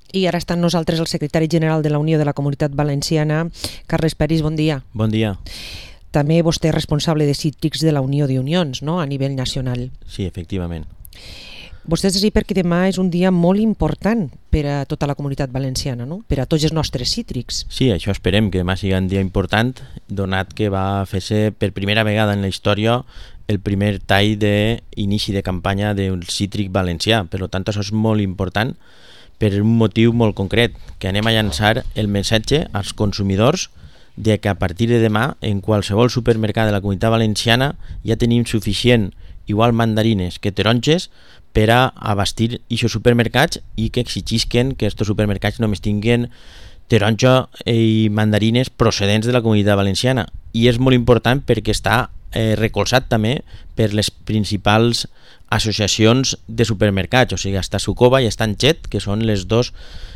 I ara està amb nosaltres el secretari general de la Unió de la Comunitat Valenciana, Carles Peris, bon dia. Bon dia. També vostè és responsable de cítrics de la Unió d'Unions, no?, a nivell nacional. Sí, efectivament. Vostè és així perquè demà és un dia molt important per a tota la comunitat valenciana, no?, per a tots els nostres cítrics. Sí, això esperem, que demà sigui un dia important, donat que va fer-se per primera vegada en la història el primer tall d'inici de campanya del cítric valencià. Per tant, això és molt important per un motiu molt concret, que anem a llançar el missatge als consumidors de que a partir de demà en qualsevol supermercat de la Comunitat Valenciana ja tenim suficient igual mandarines que taronges per a abastir aquests supermercats i que exigisquen que aquests supermercats només tinguin taronja i mandarines procedents de la Comunitat Valenciana. I és molt important perquè està recolzat també per les principals associacions de supermercats, o sigui, està Sucova i està Enchet, que són les dos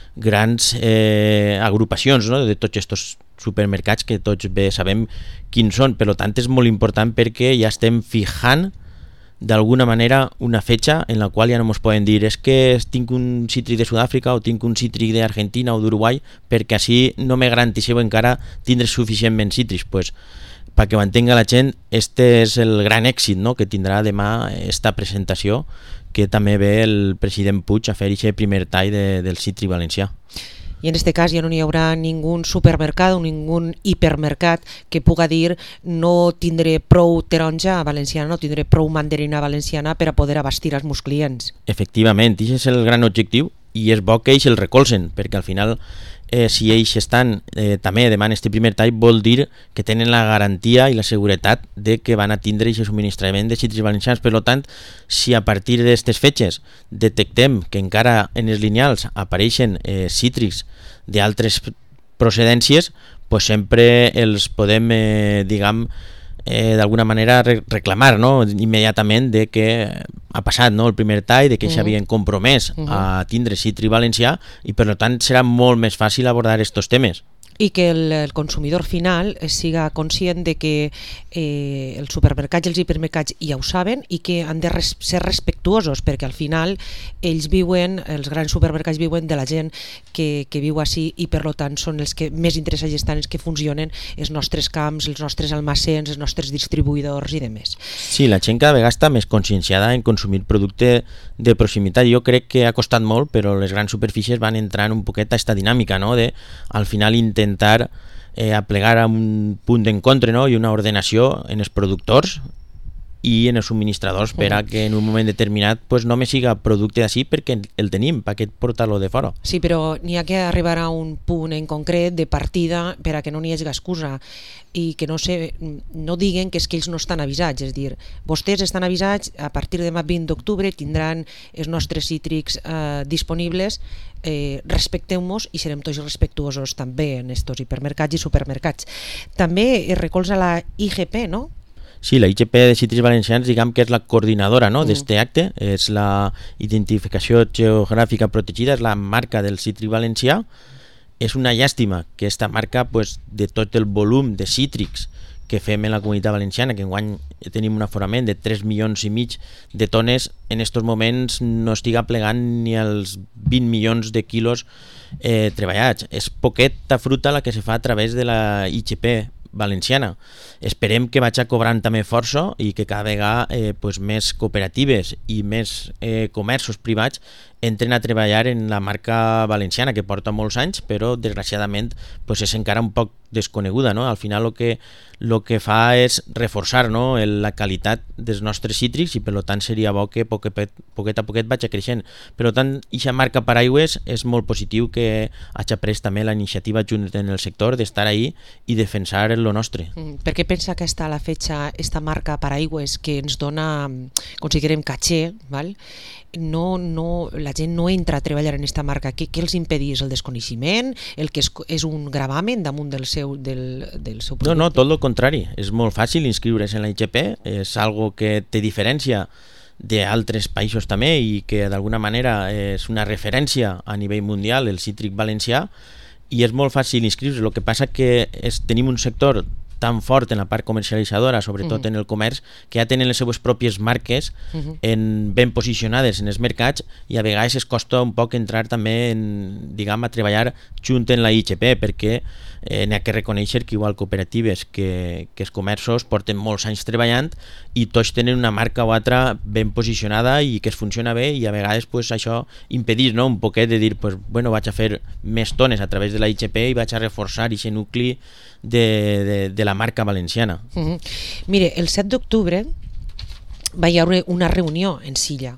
grans agrupacions, no?, de tots aquests supermercats que tots bé sabem quins són. Per tant, és molt important perquè ja estem fijant d'alguna manera una fetge en la qual ja no ens poden dir és que tinc un cítric de Sud-àfrica o tinc un cítric d'Argentina o d'Uruguai perquè així no me garantisseu encara tindre suficientment cítrics. Pues, perquè ho entenga la gent, este és el gran èxit, no?, que tindrà demà esta presentació, que també ve el president Puig a fer aquest primer tall del cítric valencià. I en aquest cas ja no hi haurà ningú supermercat o ningú hipermercat que puga dir no tindré prou taronja valenciana, no tindré prou mandarina valenciana per a poder abastir els meus clients. Efectivament, aquest és el gran objectiu i és bo que ells el recolzen, perquè al final si ells estan també demà en aquest primer tall vol dir que tenen la garantia i la seguretat de que van a tindre aquest subministrament de cítrics valencians. Per tant, si a partir d'aquestes fetges detectem que encara en els lineals apareixen cítrics d'altres procedències, pues sempre els podem, d'alguna manera reclamar, no?, immediatament de que ha passat, no?, el primer tall, de que s'havien compromès a tindre cítric valencià i per tant serà molt més fàcil abordar aquests temes. I que el consumidor final siga conscient de que els supermercats i els hipermercats ja ho saben i que han de ser respectuosos, perquè al final ells viuen, els grans supermercats viuen de la gent que viu així i per tant són els que més interessats estan, els que funcionen els nostres camps, els nostres almacens, els nostres distribuïdors i demés. Sí, la gent cada vegada està més conscienciada en consumir producte de proximitat. Jo crec que ha costat molt, però les grans superfícies van entrar un poquet a aquesta dinàmica, no?, de al final intentar aplegar a un punt d'encontre, no?, i una ordenació en els productors i en els subministradors per a que en un moment determinat pues, només siga producte d'ací perquè el tenim, per què portar-lo de fora? Sí, però n'hi ha que arribar a un punt en concret de partida per a que no n'hi hagi excusa i que no diguen que és que ells no estan avisats, és a dir, vostès estan avisats, a partir de demà 20 d'octubre tindran els nostres cítrics disponibles, respecteu-nos i serem tots respectuosos també en estos hipermercats i supermercats. També es recolza la IGP, no? Sí, la IGP de Cítrics Valencians, diguem que és la coordinadora, no?, d'aquest acte, és la identificació geogràfica protegida, és la marca del cítric valencià. És una llàstima que aquesta marca, pues, de tot el volum de cítrics que fem en la Comunitat Valenciana, que enguany tenim un aforament de 3,5 milions de tones, en aquests moments no estiga plegant ni els 20 milions de quilos treballats. És poqueta fruta la que se fa a través de la IGP valenciana. Esperem que vagi cobrant també força i que cada vegada pues, més cooperatives i més comerços privats entren a treballar en la marca valenciana, que porta molts anys, però desgraciadament pues, és encara un poc desconeguda, no? Al final el que fa és reforçar, no?, la qualitat dels nostres cítrics i per tant seria bo que poquet a poquet vagi creixent. Per tant, aquesta marca Paraigües és molt positiu que hagi pres també la iniciativa junt en el sector d'estar ahí i defensar el nostre. Per què pensa que està a la fetge esta marca Paraigües que ens dona, considerem, caché, val? La gent no entra a treballar en aquesta marca? Què els impedís? El desconeixement? El que és un gravamen damunt del seu producte? No, tot el contrari. És molt fàcil inscriure's en la IGP, és algo que té diferència d'altres països també i que d'alguna manera és una referència a nivell mundial, el cítric valencià, i és molt fàcil inscriure-se. El que passa que tenim un sector tan fort en la part comercialitzadora, sobretot en el comerç, que ja tenen les seues pròpies marques ben posicionades en els mercats, i a vegades es costa un poc entrar també a treballar junt en la IHP, perquè n'hi ha que reconèixer que igual cooperatives que els comerços porten molts anys treballant i tots tenen una marca o altra ben posicionada i que es funciona bé, i a vegades això impedís, no? Un poquet de dir, vaig a fer més tones a través de la IHP i vaig a reforçar aquest nucli de la marca valenciana. Mire, el 7 d'octubre va haver una reunió en Silla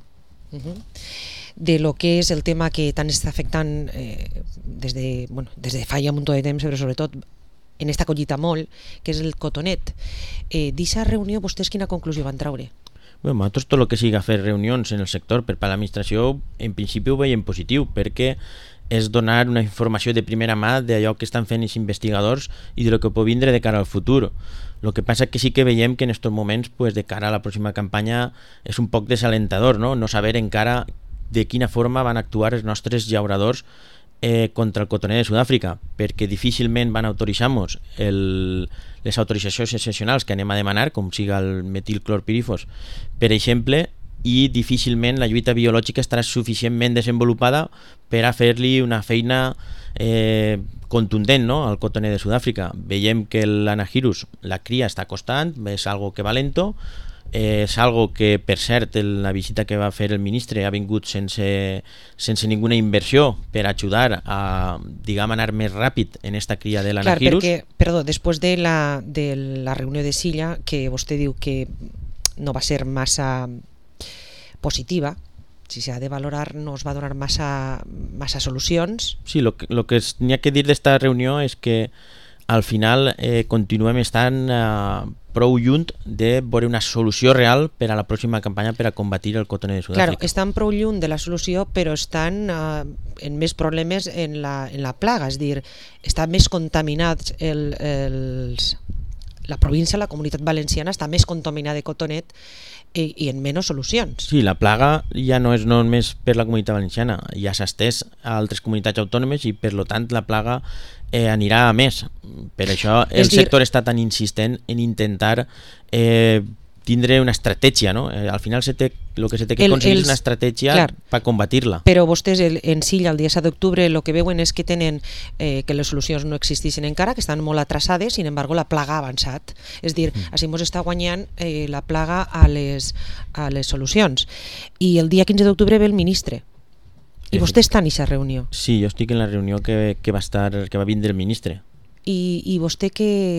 de lo que és el tema que tant està afectant des de fa ja un munt de temps, però sobretot en esta collita molt, que és el cotonet. D'aquesta reunió vostès quina conclusió van treure? Nosaltres tot el que sigui fer reunions en el sector per part de l'administració, en principi ho veiem positiu, perquè és donar una informació de primera mà d'allò que estan fent els investigadors i de lo que pot vindre de cara al futur. El que passa que sí que veiem que en aquests moments, de cara a la pròxima campanya, és un poc desalentador, no saber encara de quina forma van actuar els nostres llauradors contra el cotoner de Sud-àfrica, perquè difícilment van autoritzar-nos les autoritzacions excepcionals que anem a demanar, com siga el metilclorpirifos, per exemple, i difícilment la lluita biològica estarà suficientment desenvolupada per a fer-li una feina contundent, no?, al cotoner de Sud-àfrica. Veiem que l'Anagirus, la cria està costant, és algo que va lento, és algo que, per cert, la visita que va fer el ministre ha vingut sense ninguna inversió per ajudar a, anar més ràpid en esta cria de l'Anagirus. Clar, perquè, després de la reunió de Silla, que vostè diu que no va ser massa positiva, si s'ha de valorar, no es va donar massa solucions. Sí, el que n'hi ha que dir d'esta reunió és que al final continuem estant prou lluny de veure una solució real per a la pròxima campanya per a combatir el cotoner de Sud-àfrica. Clar, estan prou lluny de la solució, però estan en més problemes en la plaga, és a dir, està més contaminat la província, la comunitat valenciana està més contaminada de cotonet i en menys solucions. Sí, la plaga ja no és només per la comunitat valenciana, ja s'ha estès a altres comunitats autònomes i per tant la plaga anirà a més. Per això el sector està tan insistent en intentar tindre una estratègia, no? Al final el que se té que aconseguir és una estratègia per combatir-la. Però vostès en Silla el dia 7 d'octubre el que veuen és que tenen que les solucions no existeixen encara, que estan molt atrasades, sin embargo la plaga ha avançat. És dir, així ens està guanyant la plaga a les solucions. I el dia 15 d'octubre ve el ministre. I vostè està en aquesta reunió? Sí, jo estic en la reunió que va vindre el ministre. I vostè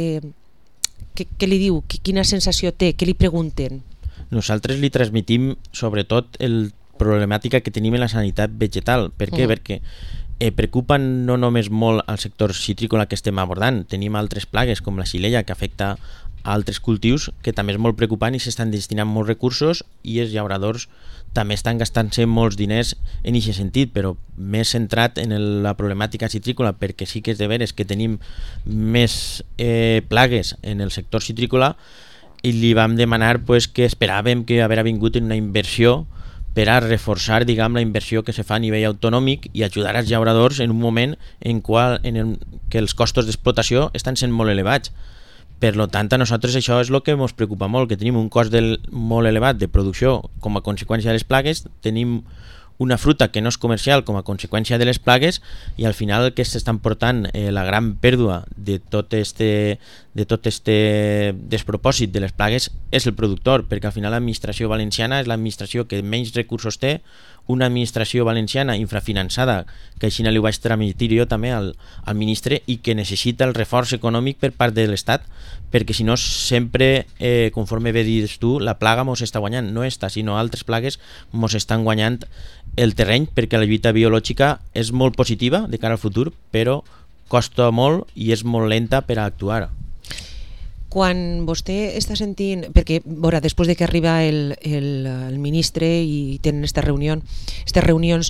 què li diu? Quina sensació té? Què li pregunten? Nosaltres li transmitim sobretot la problemàtica que tenim en la sanitat vegetal. Per què? Perquè preocupen no només molt al sector citrícola que estem abordant, tenim altres plagues com la xilella que afecta a altres cultius que també és molt preocupant i s'estan destinant molts recursos i els llauradors també estan gastant-se molts diners en aquest sentit, però més centrat en la problemàtica citrícola, perquè sí que és de veres que tenim més plagues en el sector citrícola i li vam demanar que esperàvem que haver vingut en una inversió per a reforçar la inversió que se fa a nivell autonòmic i ajudar als llauradors en un moment en què els costos d'explotació estan sent molt elevats. Per tant, a nosaltres això és el que ens preocupa molt, que tenim un cost molt elevat de producció com a conseqüència de les plagues, tenim una fruta que no és comercial com a conseqüència de les plagues i al final el que s'estan portant la gran pèrdua de tot este despropòsit de les plagues és el productor, perquè al final l'administració valenciana és l'administració que menys recursos té, una administració valenciana infrafinançada, que així li ho vaig transmitir jo també al ministre, i que necessita el reforç econòmic per part de l'Estat, perquè si no sempre, conforme bé dius tu, la plaga mos està guanyant, no esta, sinó altres plagues mos estan guanyant el terreny, perquè la lluita biològica és molt positiva de cara al futur, però costa molt i és molt lenta per a actuar. Quan vostè està sentint, perquè després de que arriba el ministre i tenen aquestes reunions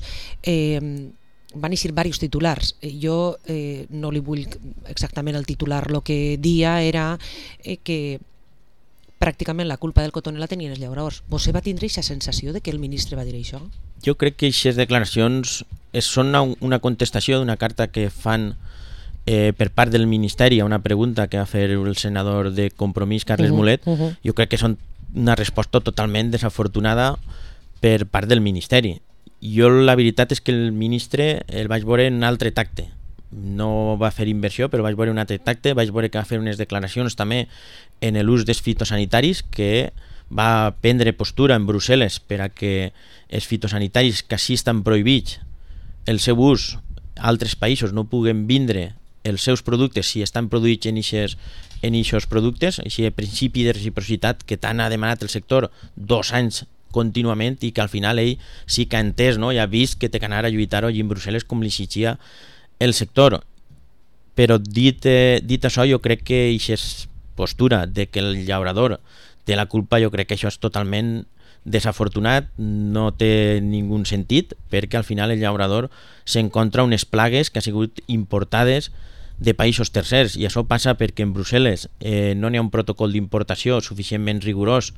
van eixir diversos titulars. Jo no li vull exactament el titular, el que dia era que pràcticament la culpa del cotoner la tenien els llauradors. Vostè va tindre aquesta sensació de que el ministre va dir això? Jo crec que aquestes declaracions són una contestació d'una carta que fan per part del Ministeri a una pregunta que va fer el senador de Compromís, Carles Mulet, jo crec que són una resposta totalment desafortunada per part del Ministeri. Jo la veritat és que el ministre el vaig veure en un altre tacte. No va fer inversió, però vaig veure un altre tacte, vaig veure que va fer unes declaracions també en l'ús dels fitosanitaris, que va prendre postura en Brussel·les per a que els fitosanitaris que així estan prohibits, el seu ús, altres països no puguen vindre els seus productes si estan produïts en aquests productes, així el principi de reciprocitat que tant ha demanat el sector 2 anys contínuament i que al final ell sí que ha entès, no? I ha vist que té que anar a lluitar-ho allí en Brussel·les com li exigia el sector. Però dit això, jo crec que aquesta postura de que el llaurador té la culpa, jo crec que això és totalment desafortunat, no té ningú sentit, perquè al final el llaurador s'encontra unes plagues que han sigut importades de països tercers, i això passa perquè en Brussel·les no n'hi ha un protocol d'importació suficientment rigorós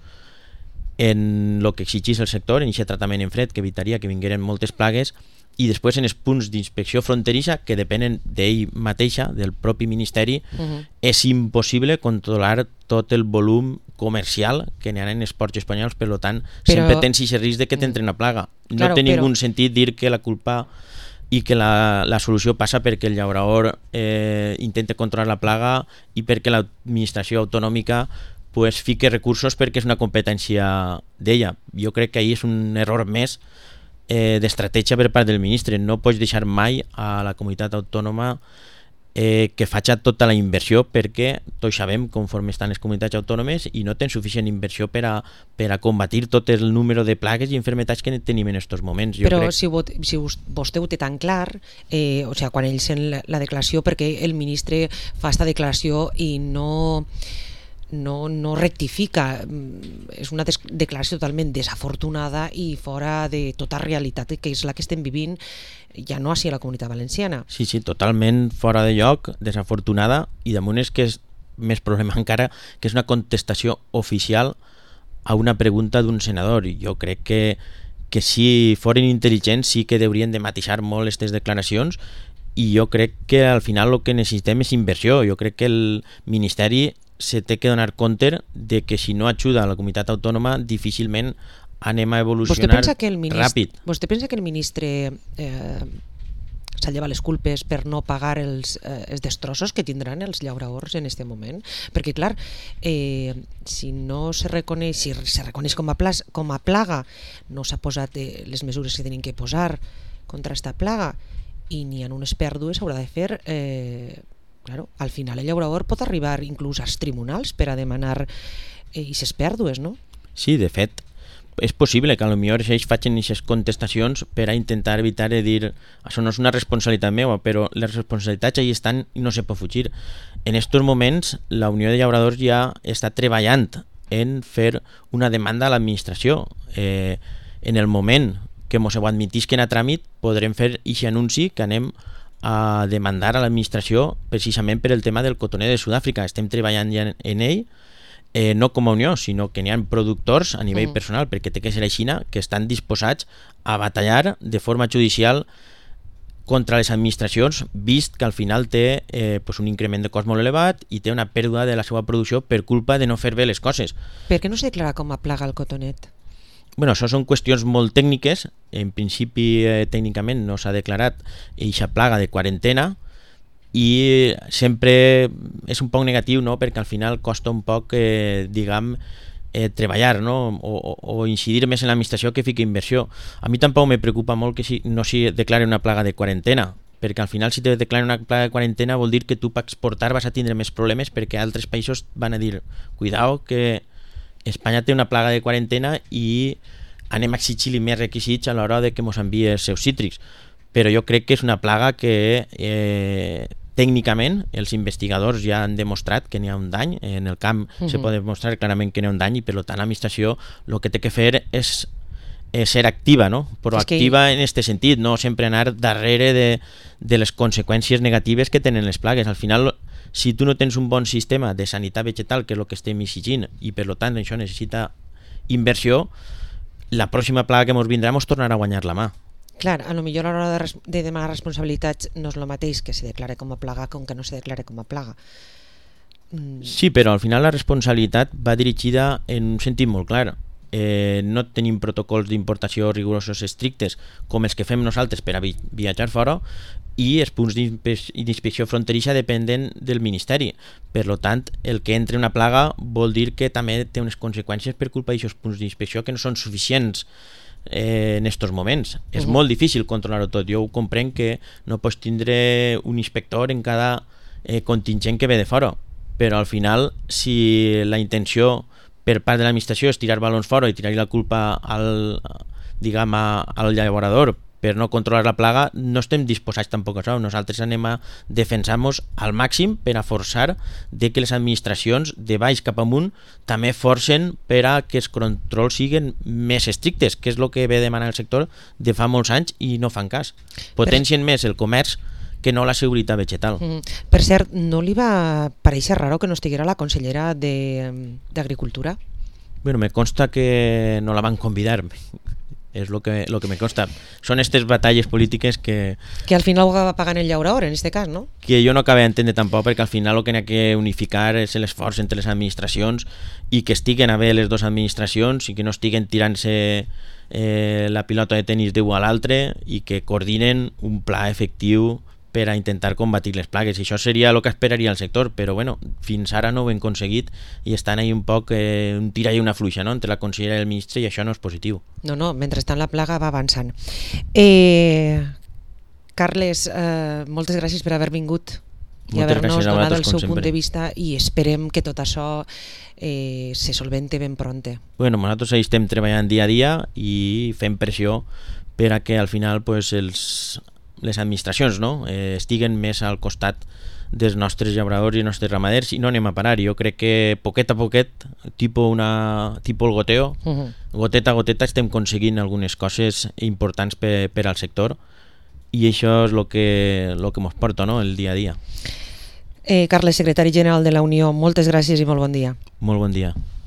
en el que exigís el sector, en aquest tractament en fred que evitaria que vingueren moltes plagues, i després en els punts d'inspecció fronterissa que depenen d'ell mateixa, del propi ministeri, és impossible controlar tot el volum comercial que n'hi ha en els ports espanyols, per tant sempre tens aquest risc de que t'entre una plaga. No té ningú sentit dir que la culpa i que la solució passa perquè el llaurador intenta controlar la plaga i perquè l'administració autonòmica pues, fique recursos perquè és una competència d'ella. Jo crec que ahir és un error més d'estratègia per part del ministre. No pots deixar mai a la comunitat autònoma que faci tota la inversió, perquè tots sabem conforme estan les comunitats autònomes i no tenen suficient inversió per a combatir tot el número de plagues i enfermetats que tenim en aquests moments. Però si vostè ho té tan clar, o sigui, quan ells en la declaració, perquè el ministre fa aquesta declaració i no rectifica, és una declaració totalment desafortunada i fora de tota realitat que és la que estem vivint ja no així a la Comunitat Valenciana. Sí, totalment fora de lloc, desafortunada, i damunt és que és més problema encara, que és una contestació oficial a una pregunta d'un senador. Jo crec que si foren intel·ligents sí que haurien de matisar molt aquestes declaracions, i jo crec que al final el que necessitem és inversió. Jo crec que el Ministeri se té que donar compte de que si no ajuda a la comunitat autònoma difícilment anem a evolucionar ràpid. Vostè pensa que el ministre s'ha llevat les culpes per no pagar els destrossos que tindran els llauradors en aquest moment? Perquè clar, si no se reconeix, si se reconeix com a plaga, no s'ha posat les mesures que tenim que posar contra aquesta plaga i n'hi ha unes pèrdues, s'haurà de fer... Claro, al final el llaurador pot arribar inclús als tribunals per a demanar aquestes pèrdues, no? Sí, de fet, és possible que potser ells facin aquestes contestacions per a intentar evitar de dir això no és una responsabilitat meva, però les responsabilitats allà estan i no se pot fugir. En aquests moments, la Unió de Llauradors ja està treballant en fer una demanda a l'administració. En el moment que ens ho admetisquen a tràmit, podrem fer aquest anunci que anem a demandar a l'administració precisament per el tema del cotoner de Sud-àfrica. Estem treballant ja en ell, no com a Unió, sinó que n'hi ha productors a nivell personal, perquè té que ser així, que estan disposats a batallar de forma judicial contra les administracions, vist que al final té un increment de cost molt elevat i té una pèrdua de la seva producció per culpa de no fer bé les coses. Per què no s'ha declarat com a plaga el cotonet? Bueno, això són qüestions molt tècniques. En principi, tècnicament no s'ha declarat aquesta plaga de quarantena i sempre és un poc negatiu, no? Perquè al final costa un poc, treballar, no? O incidir més en l'administració que fiqui inversió. A mi tampoc me preocupa molt que no s'hi declari una plaga de quarantena, perquè al final si te declaren una plaga de quarantena vol dir que tu per exportar vas a tindre més problemes, perquè altres països van a dir cuidao que Espanya té una plaga de quarantena i anem a exigir-li més requisits a l'hora de que ens enviï els seus cítrics. Però jo crec que és una plaga que tècnicament els investigadors ja han demostrat que n'hi ha un dany. En el camp se pot demostrar clarament que n'hi ha un dany i per tant l'administració el que té que fer és ser activa, no? Proactiva en aquest sentit, no sempre anar darrere de les conseqüències negatives que tenen les plagues. Al final, si tu no tens un bon sistema de sanitat vegetal, que és el que estem exigint, i per tant això necessita inversió, la pròxima plaga que ens vindrà ens tornarà a guanyar la mà. Clar, a lo millor a l'hora de demanar responsabilitats no és el mateix que se declare com a plaga com que no se declare com a plaga. Sí, però al final la responsabilitat va dirigida en un sentit molt clar. No tenim protocols d'importació rigorosos estrictes com els que fem nosaltres per a viatjar fora, i els punts d'inspecció fronterissa dependen del Ministeri. Per tant, el que entre una plaga vol dir que també té unes conseqüències per culpa d'aquests punts d'inspecció que no són suficients en aquests moments. És molt difícil controlar-ho tot. Jo ho comprenc que no pots tindre un inspector en cada contingent que ve de fora, però al final, si la intenció per part de l'administració és tirar balons fora i tirar-hi la culpa al llaborador per no controlar la plaga, no estem disposats tampoc a això. Nosaltres anem a defensar-nos al màxim per a forçar de que les administracions de baix cap amunt també forcen per a que els controls siguin més estrictes, que és el que ve demanant el sector de fa molts anys i no fan cas. Potencien més el comerç que no la seguretat vegetal. Per cert, no li va parèixer raro que no estiguera la consellera d'Agricultura? Bueno, me consta que no la van convidar. És lo que me consta. Són aquestes batalles polítiques que al final ho va pagant el llaurador, en este cas, no? Que jo no acabé d'entendre tampoc, perquè al final el que n'hi ha que unificar és l'esforç entre les administracions i que estiguen a bé les dues administracions i que no estiguen tirant-se la pilota de tenis d'un a l'altre i que coordinen un pla efectiu per a intentar combatir les plagues. I això seria el que esperaria el sector, però bueno, fins ara no ho hem aconseguit i estan ahí un poc un tira i una fluixa, no?, entre la consellera i el ministre, i això no és positiu. No, mentrestant la plaga va avançant. Carles, moltes gràcies per haver vingut i haver-nos donat el seu punt de vista, i esperem que tot això se solvente ben pronte. Bueno, nosaltres ahí estem treballant dia a dia i fem pressió per a que al final les administracions, no?, estiguen més al costat dels nostres llauradors i nostres ramaders, i no anem a parar. Jo crec que poquet a poquet, tipus el goteo, goteta a goteta estem aconseguint algunes coses importants per al sector, i això és el que ens porta, no?, el dia a dia. Carles, secretari general de la Unió, moltes gràcies i molt bon dia. Molt bon dia.